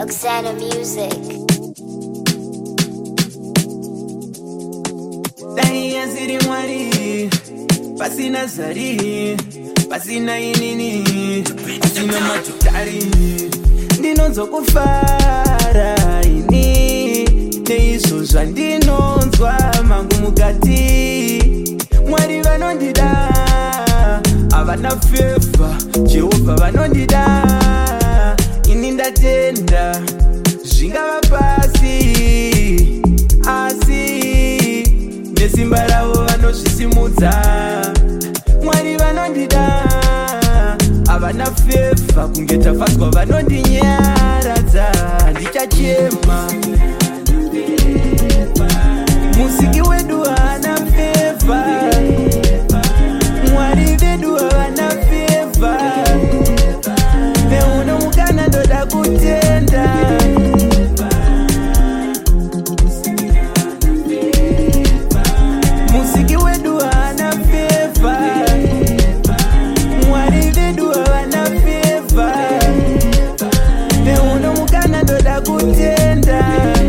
Oksana Music. Dai ziri mwari, pasina zari, pasina inini, pasina matutari. Ndinonzo kufara ini, neizo zvandinonzwa mangu mukati. Mwari vanondida, havana fefa, Jehovha vanondida. Ini ndatenda, zvingava pasi, asi nesimba ravo vanozvisimudza. Mwari vanondida, havana fefa, kunge tafadzwa vanondinyaradza. Ndichachema, musiki wedu haana fefa, Mwari vedu havana fefa. Neuno mukana ndoda kutenda, musiki wedu haana fefa, Mwari vedu havana fefa. Neuno mukana ndoda kutenda.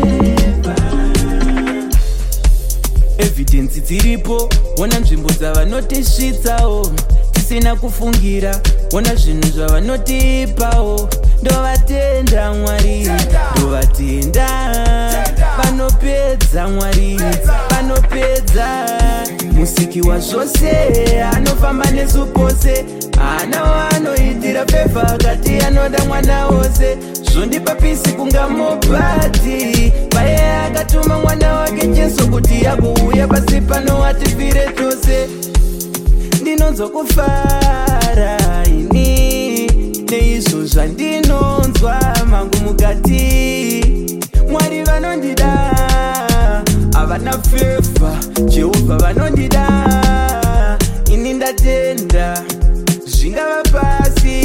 Evidence dziripo, wona nzvimbo dzavanotisvitsawo tisina kufungira, wona zvinhu zvavanotipawo. Ndovatenda Mwari, ndovatenda. Vanopedza Mwari, vanopedza. Musiki wa zvose anofamba nesu pose, haana wanoitira fefa akati anoda mwana wose. Zvondipa pisi kunga mobhati, paye akatuma mwana wake Jesu kuti agouya pasi pano atifire tose. Ndinonzwa kufara ini, neizvo zvandinonzwa mangu mukati. Mwari vanondida, havana fefa, Jehovha vanondida. Ini ndatenda, zvingava pasi,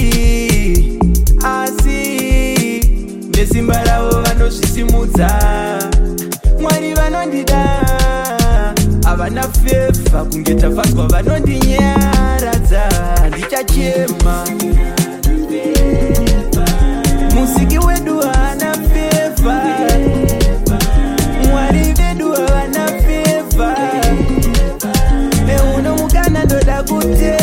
asi nesimba ravo vanozvisimudza. Mwari vanondida, havana fefa, kunge tafadzwa vanondinyaradza. Ndichachema, musiki wedu haana fefa, Mwari vedu havana fefa. Neuno mukana ndoda kutenda.